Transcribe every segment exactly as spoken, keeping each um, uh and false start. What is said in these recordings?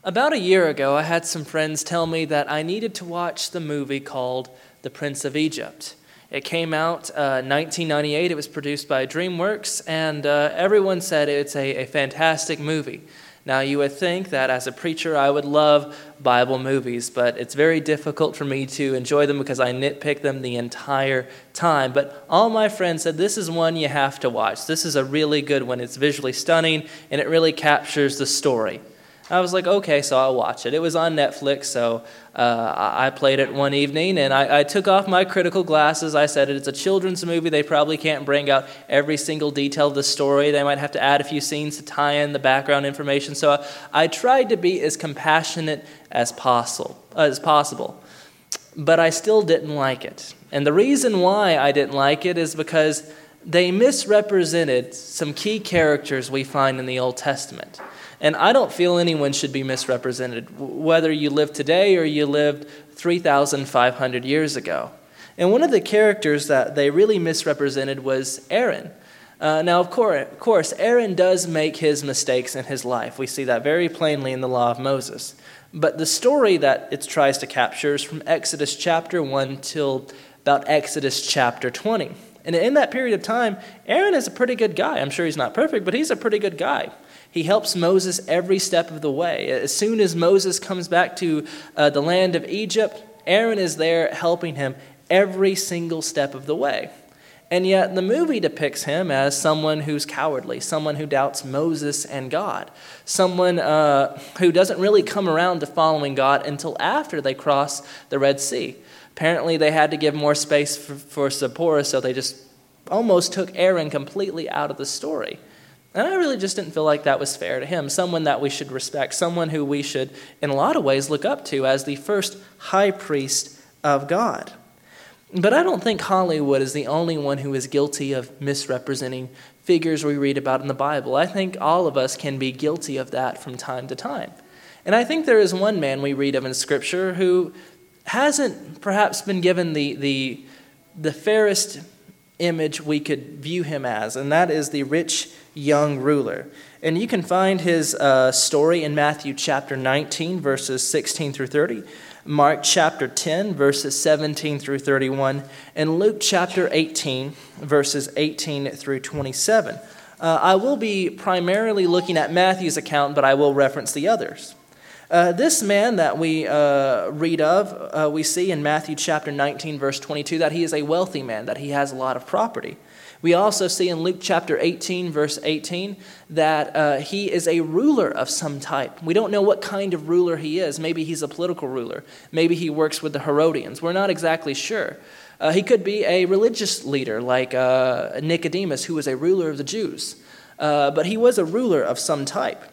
About a year ago, I had some friends tell me that I needed to watch the movie called The Prince of Egypt. It came out uh, nineteen ninety-eight. It was produced by DreamWorks, and uh, everyone said it's a, a fantastic movie. Now, you would think that as a preacher, I would love Bible movies, but it's very difficult for me to enjoy them because I nitpick them the entire time. But all my friends said, this is one you have to watch. This is a really good one. It's visually stunning, and it really captures the story. I was like, okay, so I'll watch it. It was on Netflix, so uh, I played it one evening, and I, I took off my critical glasses. I said, it's a children's movie. They probably can't bring out every single detail of the story. They might have to add a few scenes to tie in the background information. So I, I tried to be as compassionate as possible, as possible, but I still didn't like it. And the reason why I didn't like it is because they misrepresented some key characters we find in the Old Testament. And I don't feel anyone should be misrepresented, whether you live today or you lived three thousand five hundred years ago. And one of the characters that they really misrepresented was Aaron. Uh, now, of course, Aaron does make his mistakes in his life. We see that very plainly in the Law of Moses. But the story that it tries to capture is from Exodus chapter one till about Exodus chapter twenty. And in that period of time, Aaron is a pretty good guy. I'm sure he's not perfect, but he's a pretty good guy. He helps Moses every step of the way. As soon as Moses comes back to uh, the land of Egypt, Aaron is there helping him every single step of the way. And yet the movie depicts him as someone who's cowardly, someone who doubts Moses and God, someone uh, who doesn't really come around to following God until after they cross the Red Sea. Apparently they had to give more space for, for Zipporah, so they just almost took Aaron completely out of the story. And I really just didn't feel like that was fair to him, someone that we should respect, someone who we should, in a lot of ways, look up to as the first high priest of God. But I don't think Hollywood is the only one who is guilty of misrepresenting figures we read about in the Bible. I think all of us can be guilty of that from time to time. And I think there is one man we read of in Scripture who hasn't perhaps been given the, the, the fairest image we could view him as, and that is the rich young ruler. And you can find his uh, story in Matthew chapter nineteen, verses sixteen through thirty, Mark chapter ten, verses seventeen through thirty-one, and Luke chapter eighteen, verses eighteen through twenty-seven. Uh, I will be primarily looking at Matthew's account, but I will reference the others. Uh, this man that we uh, read of, uh, we see in Matthew chapter nineteen, verse twenty-two, that he is a wealthy man, that he has a lot of property. We also see in Luke chapter eighteen, verse eighteen, that uh, he is a ruler of some type. We don't know what kind of ruler he is. Maybe he's a political ruler. Maybe he works with the Herodians. We're not exactly sure. Uh, he could be a religious leader like uh, Nicodemus, who was a ruler of the Jews. Uh, but he was a ruler of some type.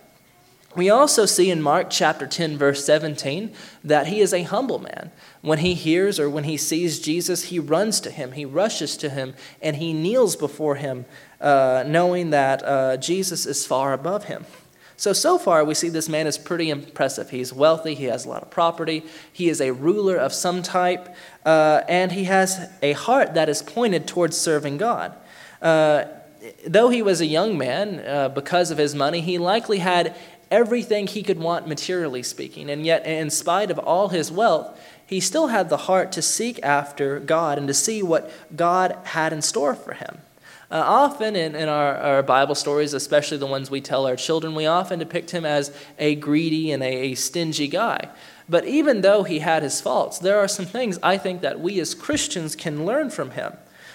We also see in Mark chapter ten, verse seventeen, that he is a humble man. When he hears or when he sees Jesus, he runs to him, he rushes to him, and he kneels before him, uh, knowing that uh, Jesus is far above him. So, so far we see this man is pretty impressive. He's wealthy, he has a lot of property, he is a ruler of some type, uh, and he has a heart that is pointed towards serving God. Uh, though he was a young man, uh, because of his money, he likely had everything he could want materially speaking. And yet, in spite of all his wealth, he still had the heart to seek after God and to see what God had in store for him. Uh, often in, in our, our Bible stories, especially the ones we tell our children, we often depict him as a greedy and a, a stingy guy. But even though he had his faults, there are some things I think that we as Christians can learn from him.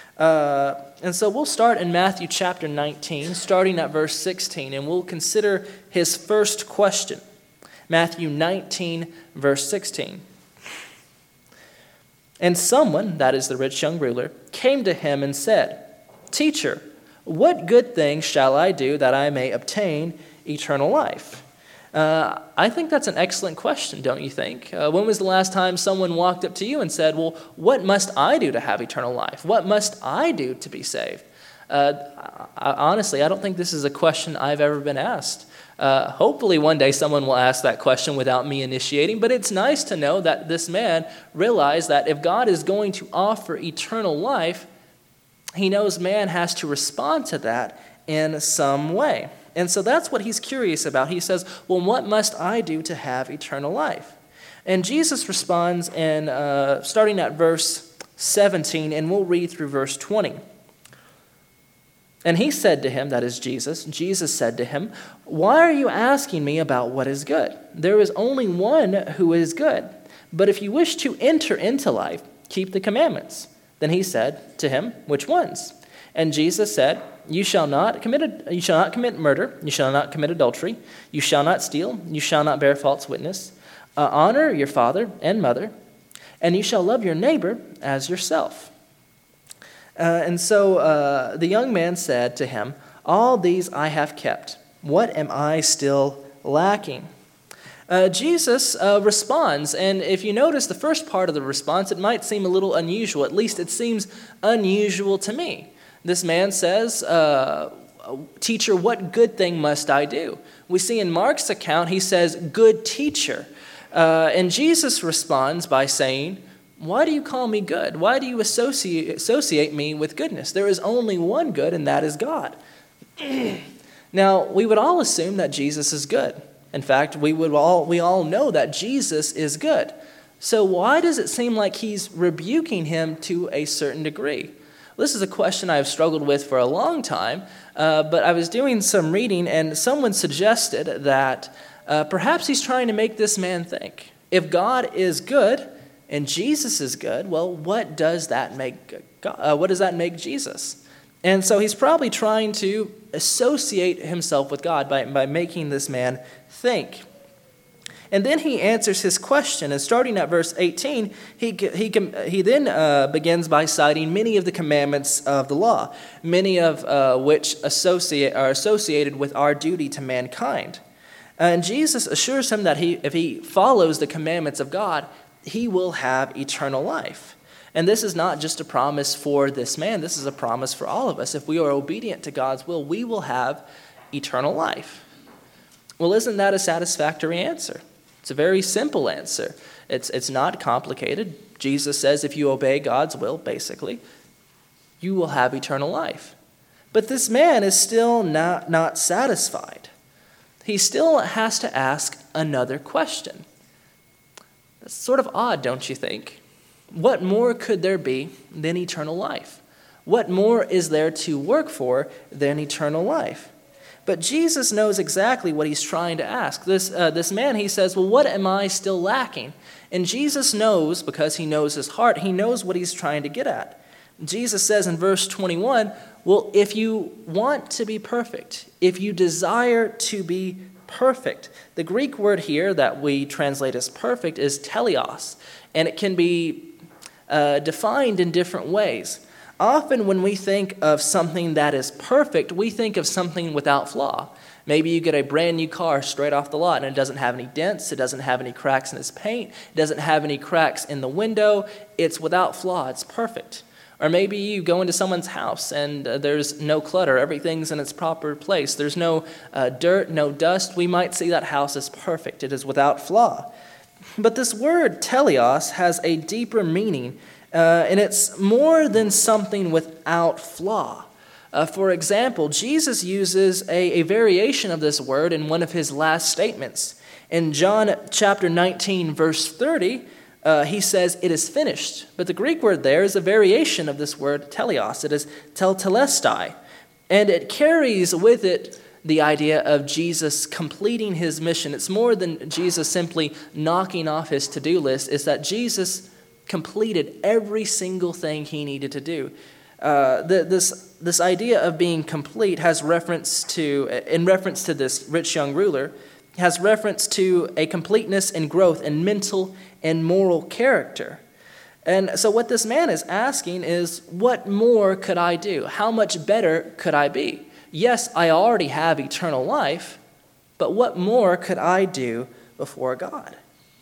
Uh, and so we'll start in Matthew chapter nineteen, starting at verse sixteen, and we'll consider his first question. Matthew nineteen, verse sixteen. And someone, that is the rich young ruler, came to him and said, "Teacher, what good thing shall I do that I may obtain eternal life?" Uh, I think that's an excellent question, don't you think? Uh, when was the last time someone walked up to you and said, well, what must I do to have eternal life? What must I do to be saved? Uh, I, honestly, I don't think this is a question I've ever been asked. Uh, hopefully one day someone will ask that question without me initiating, but it's nice to know that this man realized that if God is going to offer eternal life, he knows man has to respond to that in some way. And so that's what he's curious about. He says, well, what must I do to have eternal life? And Jesus responds in uh, starting at verse seventeen, and we'll read through verse twenty. And he said to him, that is Jesus, Jesus said to him, why are you asking me about what is good? There is only one who is good. But if you wish to enter into life, keep the commandments. Then he said to him, which ones? And Jesus said, You shall not commit a, you shall not commit murder, you shall not commit adultery, you shall not steal, you shall not bear false witness, uh, honor your father and mother, and you shall love your neighbor as yourself. Uh, and so uh, the young man said to him, all these I have kept. What am I still lacking? Uh, Jesus uh, responds, and if you notice the first part of the response, it might seem a little unusual. At least it seems unusual to me. This man says, uh, teacher, what good thing must I do? We see in Mark's account, he says, good teacher. Uh, and Jesus responds by saying, why do you call me good? Why do you associate, associate me with goodness? There is only one good, and that is God. Now, we would all assume that Jesus is good. In fact, we would all we all know that Jesus is good. So why does it seem like he's rebuking him to a certain degree? This is a question I've struggled with for a long time, uh, but I was doing some reading, and someone suggested that uh, perhaps he's trying to make this man think. If God is good and Jesus is good, well, what does that make God, uh, what does that make Jesus? And so he's probably trying to associate himself with God by, by making this man think. And then he answers his question. And starting at verse eighteen, he, he, he then uh, begins by citing many of the commandments of the law, many of uh, which associate, are associated with our duty to mankind. And Jesus assures him that he, if he follows the commandments of God, he will have eternal life. And this is not just a promise for this man. This is a promise for all of us. If we are obedient to God's will, we will have eternal life. Well, isn't that a satisfactory answer? It's a very simple answer. It's, it's not complicated. Jesus says if you obey God's will, basically, you will have eternal life. But this man is still not, not satisfied. He still has to ask another question. That's sort of odd, don't you think? What more could there be than eternal life? What more is there to work for than eternal life? But Jesus knows exactly what he's trying to ask. This, uh, this man, he says, well, what am I still lacking? And Jesus knows, because he knows his heart, he knows what he's trying to get at. Jesus says in verse twenty-one, well, if you want to be perfect, if you desire to be perfect, the Greek word here that we translate as perfect is teleos, and it can be uh, defined in different ways. Often when we think of something that is perfect, we think of something without flaw. Maybe you get a brand new car straight off the lot and it doesn't have any dents, it doesn't have any cracks in its paint, it doesn't have any cracks in the window. It's without flaw, it's perfect. Or maybe you go into someone's house and uh, there's no clutter, everything's in its proper place. There's no uh, dirt, no dust. We might see that house as perfect. It is without flaw. But this word teleos has a deeper meaning. Uh, and it's more than something without flaw. Uh, for example, Jesus uses a, a variation of this word in one of his last statements. In John chapter nineteen, verse thirty, uh, he says, it is finished. But the Greek word there is a variation of this word teleos. It is teltelestai. And it carries with it the idea of Jesus completing his mission. It's more than Jesus simply knocking off his to-do list. It's that Jesus completed every single thing he needed to do. Uh, the, this this idea of being complete has reference to, in reference to this rich young ruler, has reference to a completeness and growth in mental and moral character. And so what this man is asking is, what more could I do? How much better could I be? Yes, I already have eternal life, but what more could I do before God?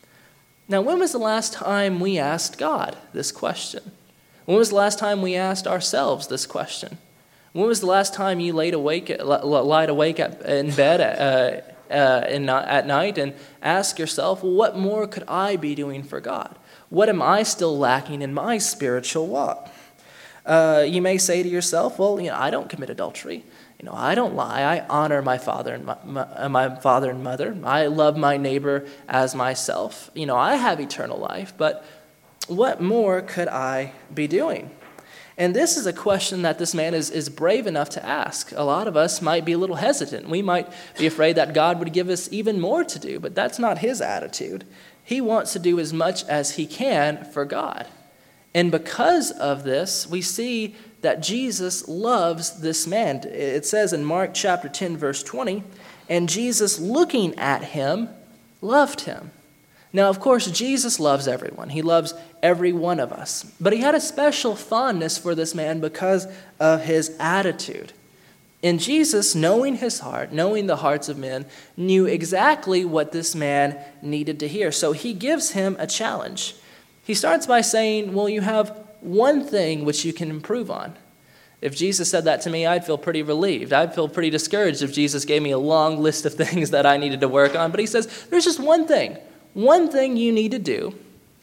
Now, when was the last time we asked God this question? When was the last time we asked ourselves this question? When was the last time you laid awake, lied awake at, in bed uh, uh, in, at night and asked yourself, well, what more could I be doing for God? What am I still lacking in my spiritual walk? Uh, you may say to yourself, well, you know, I don't commit adultery. You know, I don't lie. I honor my father and my, my, my father and mother. I love my neighbor as myself. You know, I have eternal life, but what more could I be doing? And this is a question that this man is, is brave enough to ask. A lot of us might be a little hesitant. We might be afraid that God would give us even more to do, but that's not his attitude. He wants to do as much as he can for God. And because of this, we see that Jesus loves this man. It says in Mark chapter ten, verse twenty, and Jesus, looking at him, loved him. Now, of course, Jesus loves everyone. He loves every one of us. But he had a special fondness for this man because of his attitude. And Jesus, knowing his heart, knowing the hearts of men, knew exactly what this man needed to hear. So he gives him a challenge. He starts by saying, well, you have one thing which you can improve on. If Jesus said that to me, I'd feel pretty relieved. I'd feel pretty discouraged if Jesus gave me a long list of things that I needed to work on. But he says, there's just one thing. One thing you need to do,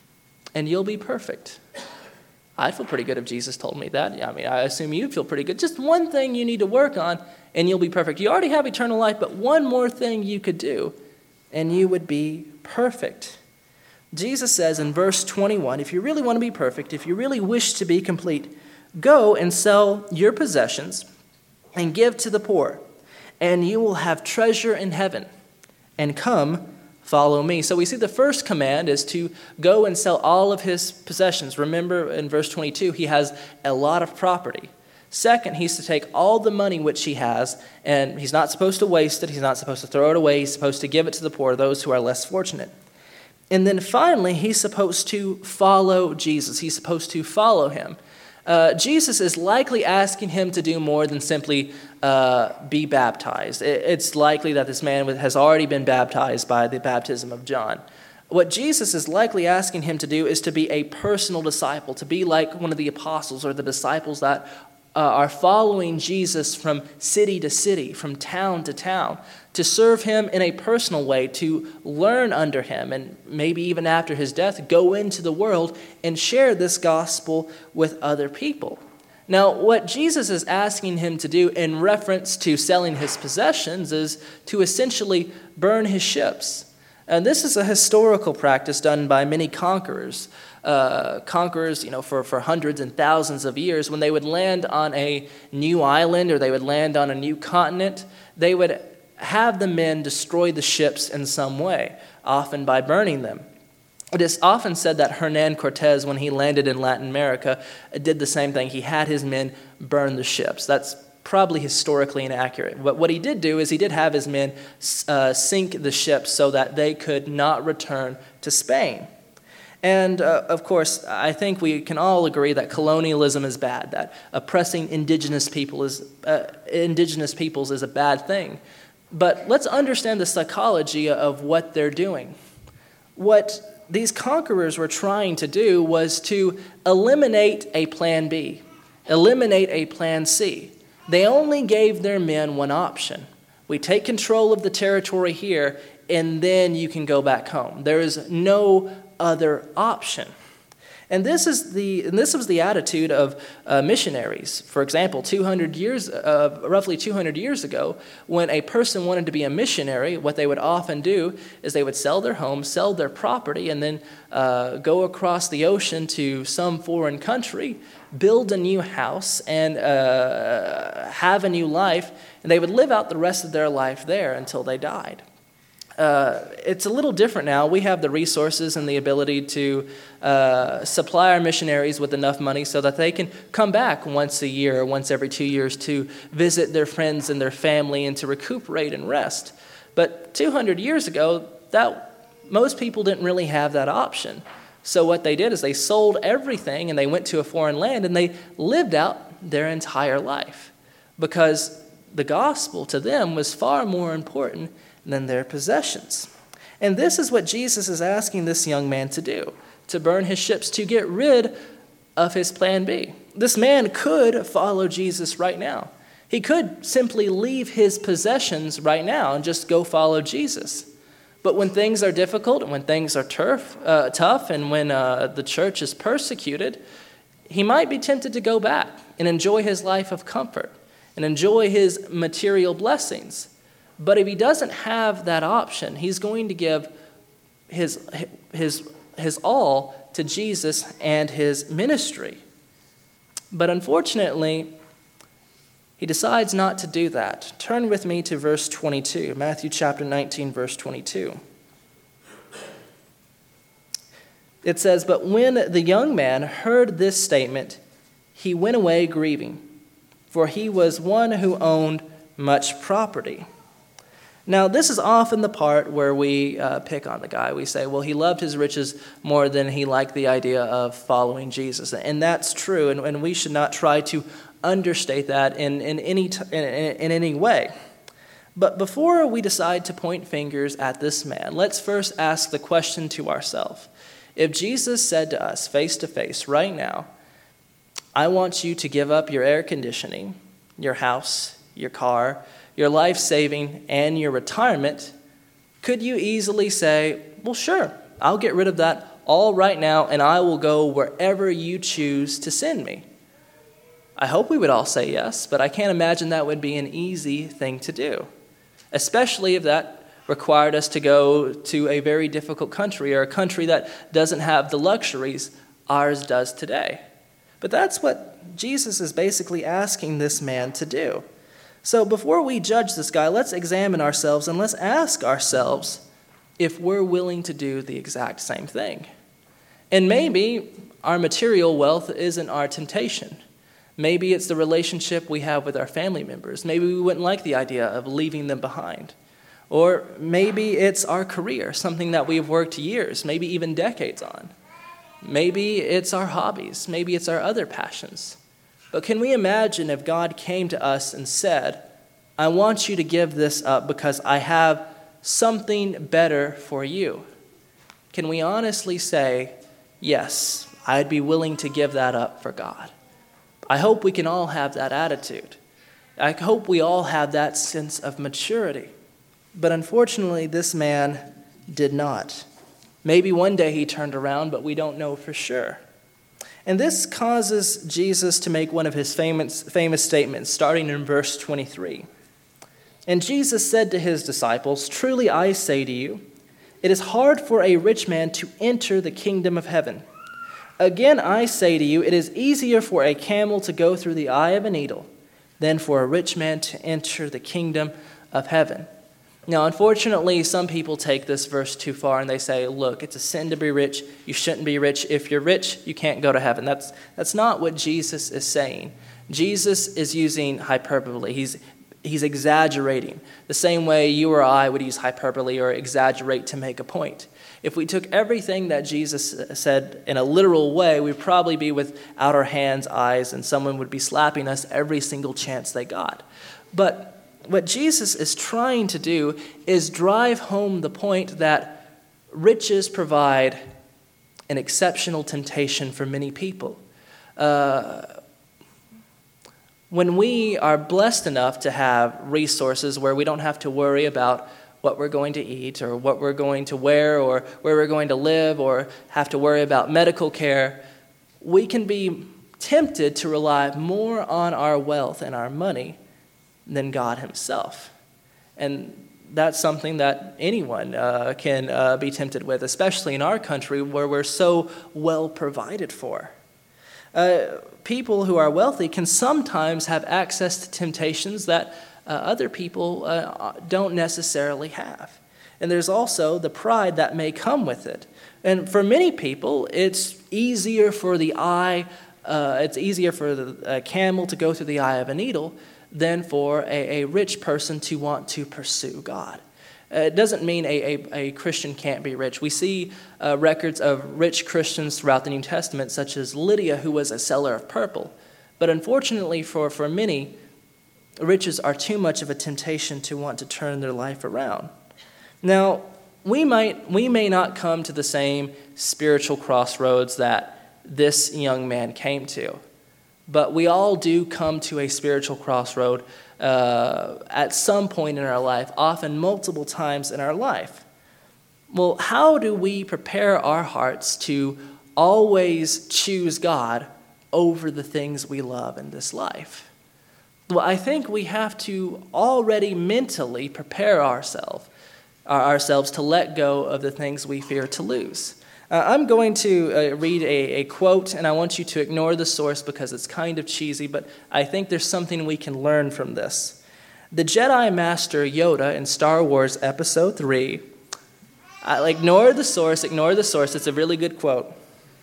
and you'll be perfect. I'd feel pretty good if Jesus told me that. I mean, I assume you'd feel pretty good. Just one thing you need to work on, and you'll be perfect. You already have eternal life, but one more thing you could do, and you would be perfect. Jesus says in verse twenty-one, if you really want to be perfect, if you really wish to be complete, go and sell your possessions and give to the poor, and you will have treasure in heaven. And come, follow me. So we see the first command is to go and sell all of his possessions. Remember in verse twenty-two, he has a lot of property. Second, he's to take all the money which he has, and he's not supposed to waste it. He's not supposed to throw it away. He's supposed to give it to the poor, those who are less fortunate. And then finally, he's supposed to follow Jesus. He's supposed to follow him. Uh, Jesus is likely asking him to do more than simply uh, be baptized. It, it's likely that this man has already been baptized by the baptism of John. What Jesus is likely asking him to do is to be a personal disciple, to be like one of the apostles or the disciples that uh, are following Jesus from city to city, from town to town, to serve him in a personal way, to learn under him, and maybe even after his death, go into the world and share this gospel with other people. Now, what Jesus is asking him to do in reference to selling his possessions is to essentially burn his ships. And this is a historical practice done by many conquerors. Uh, conquerors, you know, for, for hundreds and thousands of years, when they would land on a new island or they would land on a new continent, they would have the men destroy the ships in some way, often by burning them. It is often said that Hernan Cortez, when he landed in Latin America, did the same thing. He had his men burn the ships. That's probably historically inaccurate. But what he did do is he did have his men uh, sink the ships so that they could not return to Spain. And, uh, of course, I think we can all agree that colonialism is bad, that oppressing indigenous people is uh, indigenous peoples is a bad thing. But let's understand the psychology of what they're doing. What these conquerors were trying to do was to eliminate a plan B, eliminate a plan C. They only gave their men one option. We take control of the territory here, and then you can go back home. There is no other option. And this is the and this was the attitude of uh, missionaries. For example, two hundred years, uh, roughly two hundred years ago, when a person wanted to be a missionary, what they would often do is they would sell their home, sell their property, and then uh, go across the ocean to some foreign country, build a new house, and uh, have a new life. And they would live out the rest of their life there until they died. Uh, it's a little different now. We have the resources and the ability to uh, supply our missionaries with enough money so that they can come back once a year or once every two years to visit their friends and their family and to recuperate and rest. But two hundred years ago, that most people didn't really have that option. So what they did is they sold everything and they went to a foreign land and they lived out their entire life because the gospel to them was far more important than their possessions. And this is what Jesus is asking this young man to do, to burn his ships, to get rid of his plan B. This man could follow Jesus right now. He could simply leave his possessions right now and just go follow Jesus. But when things are difficult and when things are turf, uh, tough and when uh, the church is persecuted, he might be tempted to go back and enjoy his life of comfort and enjoy his material blessings. But if he doesn't have that option, he's going to give his, his, his all to Jesus and his ministry. But unfortunately, he decides not to do that. Turn with me to verse twenty-two, Matthew chapter nineteen, verse twenty-two. It says, "But when the young man heard this statement, he went away grieving, for he was one who owned much property." Now, this is often the part where we uh, pick on the guy. We say, well, he loved his riches more than he liked the idea of following Jesus. And that's true, and, and we should not try to understate that in, in, any t- in, in any way. But before we decide to point fingers at this man, let's first ask the question to ourselves. If Jesus said to us face to face right now, I want you to give up your air conditioning, your house, your car, your life saving, and your retirement, could you easily say, well, sure, I'll get rid of that all right now, and I will go wherever you choose to send me? I hope we would all say yes, but I can't imagine that would be an easy thing to do, especially if that required us to go to a very difficult country or a country that doesn't have the luxuries ours does today. But that's what Jesus is basically asking this man to do. So before we judge this guy, let's examine ourselves and let's ask ourselves if we're willing to do the exact same thing. And maybe our material wealth isn't our temptation. Maybe it's the relationship we have with our family members. Maybe we wouldn't like the idea of leaving them behind. Or maybe it's our career, something that we've worked years, maybe even decades on. Maybe it's our hobbies. Maybe it's our other passions. But can we imagine if God came to us and said, I want you to give this up because I have something better for you? Can we honestly say, yes, I'd be willing to give that up for God? I hope we can all have that attitude. I hope we all have that sense of maturity. But unfortunately, this man did not. Maybe one day he turned around, but we don't know for sure. And this causes Jesus to make one of his famous, famous statements, starting in verse twenty-three. And Jesus said to his disciples, truly I say to you, it is hard for a rich man to enter the kingdom of heaven. Again, I say to you, it is easier for a camel to go through the eye of a needle than for a rich man to enter the kingdom of heaven. Now, unfortunately, some people take this verse too far and they say, look, it's a sin to be rich. You shouldn't be rich. If you're rich, you can't go to heaven. That's, that's not what Jesus is saying. Jesus is using hyperbole. He's, he's exaggerating the same way you or I would use hyperbole or exaggerate to make a point. If we took everything that Jesus said in a literal way, we'd probably be without our hands, eyes, and someone would be slapping us every single chance they got. But what Jesus is trying to do is drive home the point that riches provide an exceptional temptation for many people. Uh, when we are blessed enough to have resources where we don't have to worry about what we're going to eat or what we're going to wear or where we're going to live or have to worry about medical care, we can be tempted to rely more on our wealth and our money than God himself. And that's something that anyone uh, can uh, be tempted with, especially in our country where we're so well provided for. Uh, people who are wealthy can sometimes have access to temptations that uh, other people uh, don't necessarily have. And there's also the pride that may come with it. And for many people, it's easier for the eye, uh, it's easier for the uh, camel to go through the eye of a needle than for a, a rich person to want to pursue God. Uh, it doesn't mean a, a, a Christian can't be rich. We see uh, records of rich Christians throughout the New Testament, such as Lydia, who was a seller of purple. But unfortunately for, for many, riches are too much of a temptation to want to turn their life around. Now, we might we may not come to the same spiritual crossroads that this young man came to. But we all do come to a spiritual crossroad uh, at some point in our life, often multiple times in our life. Well, how do we prepare our hearts to always choose God over the things we love in this life? Well, I think we have to already mentally prepare ourselves ourselves to let go of the things we fear to lose. Uh, I'm going to uh, read a, a quote, and I want you to ignore the source because it's kind of cheesy, but I think there's something we can learn from this. The Jedi Master Yoda in Star Wars Episode three, I, ignore the source, ignore the source, it's a really good quote.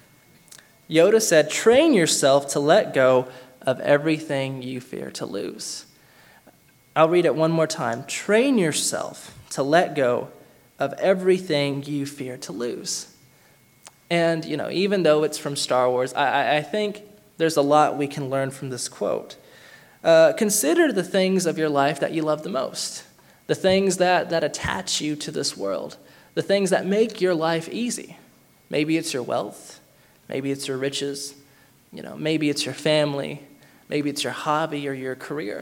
Yoda said, "Train yourself to let go of everything you fear to lose." I'll read it one more time. Train yourself to let go of everything you fear to lose. And, you know, even though it's from Star Wars, I, I think there's a lot we can learn from this quote. Uh, consider the things of your life that you love the most, the things that, that attach you to this world, the things that make your life easy. Maybe it's your wealth, maybe it's your riches, you know, maybe it's your family, maybe it's your hobby or your career.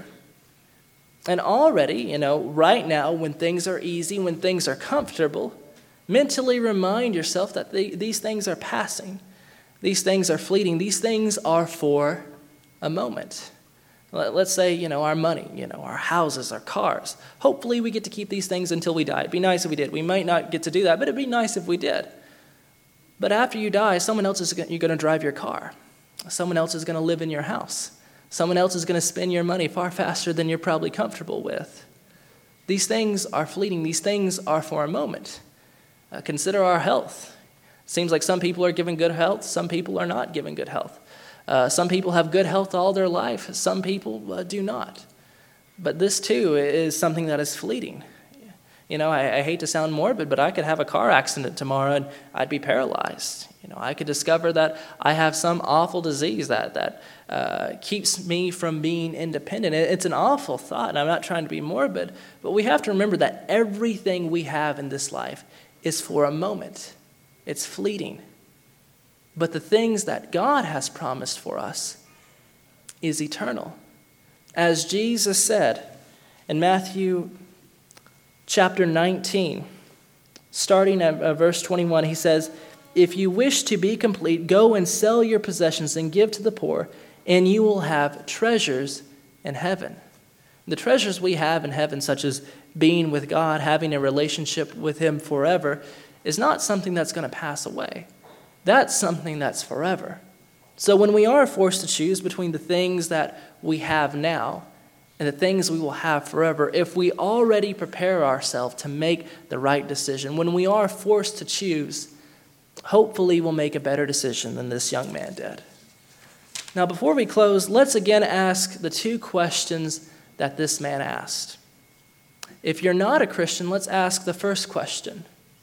And already, you know, right now, when things are easy, when things are comfortable, mentally remind yourself that they, these things are passing. These things are fleeting. These things are for a moment. Let's say, you know, our money, you know, our houses, our cars. Hopefully we get to keep these things until we die. It'd be nice if we did. We might not get to do that, but it'd be nice if we did. But after you die, someone else is going, you're going to drive your car. Someone else is going to live in your house. Someone else is going to spend your money far faster than you're probably comfortable with. These things are fleeting. These things are for a moment. Uh, consider our health. Seems like some people are given good health. Some people are not given good health. Uh, some people have good health all their life. Some people uh, do not. But this, too, is something that is fleeting. You know, I, I hate to sound morbid, but I could have a car accident tomorrow and I'd be paralyzed. You know, I could discover that I have some awful disease that that uh, keeps me from being independent. It, it's an awful thought, and I'm not trying to be morbid, but we have to remember that everything we have in this life is for a moment. It's fleeting. But the things that God has promised for us is eternal. As Jesus said in Matthew chapter nineteen, starting at uh, verse twenty-one, he says, "If you wish to be complete, go and sell your possessions and give to the poor, and you will have treasures in heaven." The treasures we have in heaven, such as being with God, having a relationship with Him forever, is not something that's going to pass away. That's something that's forever. So when we are forced to choose between the things that we have now and the things we will have forever, if we already prepare ourselves to make the right decision, when we are forced to choose, hopefully we'll make a better decision than this young man did. Now, before we close, let's again ask the two questions that this man asked. If you're not a Christian, let's ask the first question.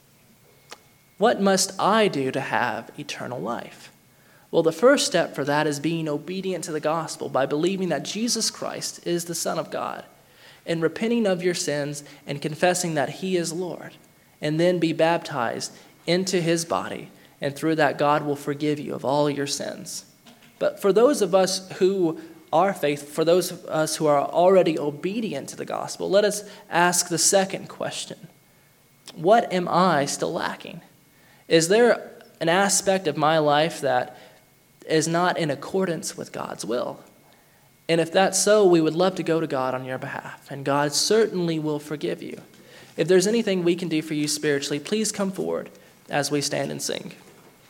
What must I do to have eternal life? Well, the first step for that is being obedient to the gospel by believing that Jesus Christ is the Son of God and repenting of your sins and confessing that He is Lord, and then be baptized into His body, and through that God will forgive you of all your sins. But for those of us who are faithful, for those of us who are already obedient to the gospel, let us ask the second question. What am I still lacking? Is there an aspect of my life that is not in accordance with God's will? And if that's so, we would love to go to God on your behalf, and God certainly will forgive you. If there's anything we can do for you spiritually, please come forward as we stand and sing.